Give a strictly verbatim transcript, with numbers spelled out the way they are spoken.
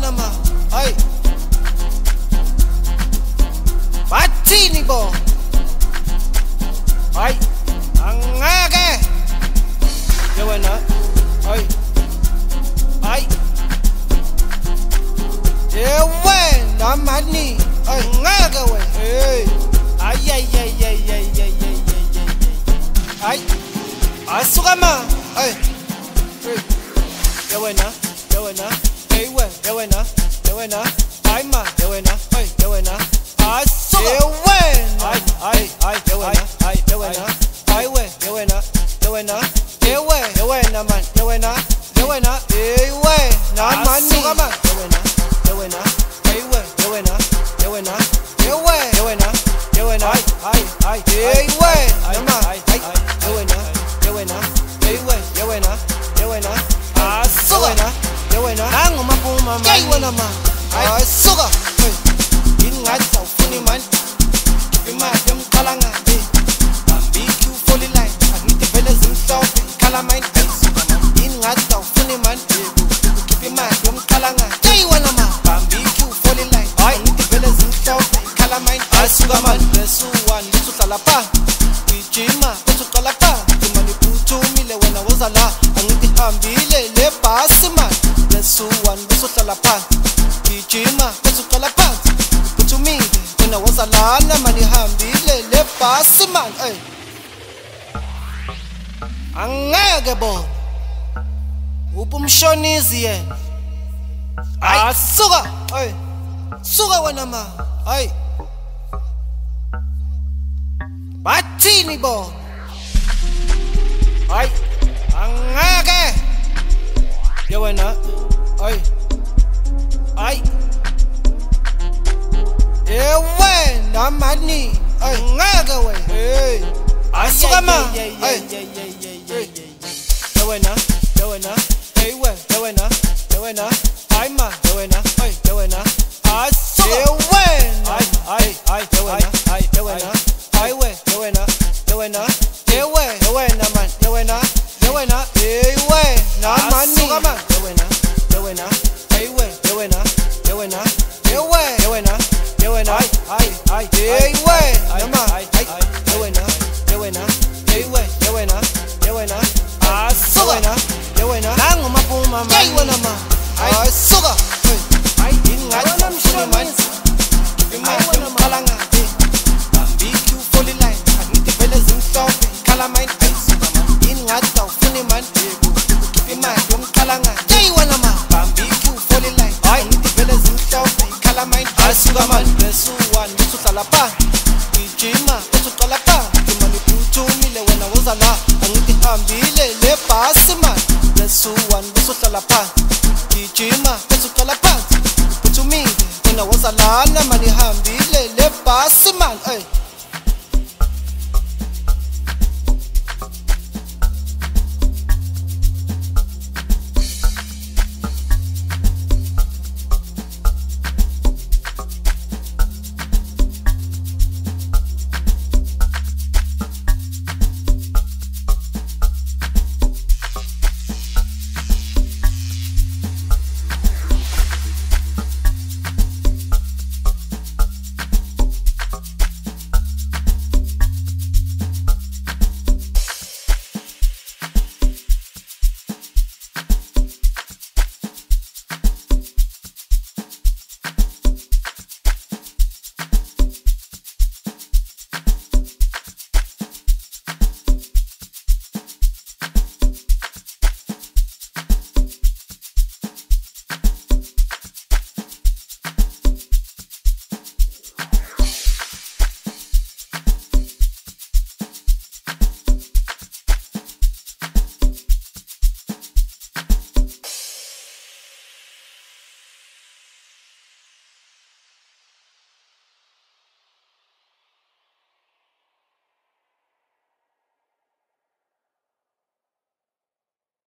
wena ma, ay bathini bo, ay angeke ye wena, ay ay ye wena mani, ay angeke we, hey ay ay ay ay ay ay ay ay asuka ma, ay ye wena, ye wena, hey we, ye wena, ye wena, ay ma, ye wena, ay ye wena, asuka, ye wena, ay ay ay ye wena, ay ye wena, ay we, ye wena, ye wena, ye we, ye wena man, ye wena, ye wena, hey we, na mani, asuka ma, ye wena, ye wena, hey we, ye wena, ye wena, ye we, ye wena, ye wena, ay ay ay, hey we, na ma, ay ye wena, ye wena, hey we, ye wena, ye wena, asuka, ye wena, nangu mapuma man, ye wena ma, asuka, ingathi awufuni man, imali yomqalanga, bambiki ufoli line, angithi vele zimhlophe, khala mine, ingathi awufuni man, imali yomqalanga, ye wena ma, bambiki ufoli line, angithi vele zimhlophe, khala mine, asuka man, besu one, usuhlala pa, ijima, usuqala pa, imali phuthumile wena wozala, angithi hambile le bhasi man, besu one, usuhlala pa, ijima, usuqala phansi, phuthumile wena wozalana mani hambile le bhasi man, ay angeke bo ubumshonizi yena, asuka, ay suka wena ma, ay bathini bo, ay angeke ye wena, ay ay ye wena mani, ay angeke we, hey asuka ma, ay ye wena, ye wena, hey we, ye wena, ye wena, ay ma, ye wena, ay ye wena, asuka, ye wena, ay ay ay ye wena, ay ye wena, ay we, ye wena, ye wena, ye we, ye wena man, ye wena, ye wena, hey we, na mani, asuka ma, ye wena, ye wena, hey we, ye wena, ye wena, ye we, ye wena, ye wena, ay ay ay, hey we, na ma, ay ye wena, ye wena, hey we, ye wena, ye wena, asuka, ye wena, nangu mapuma man, ye wena ma, asuka, ay ingathi awufuni man, imali yomqalanga, bambiki ufoli line, angithi vele zimhlophe, khala mine, ingathi awufuni man, imali yomqalanga, ye wena ma, bambiki ufoli line, angithi vele zimhlophe, khala mine, asuka man, besu one, usuhlala pa, ijima, usuqala pa, imali phuthumile wena wozala, angithi hambile le bhasi man, besu one, usuhlala pa, ijima, usuqala phansi, phuthumile wena wozalana mani hambile le bhasi man, ay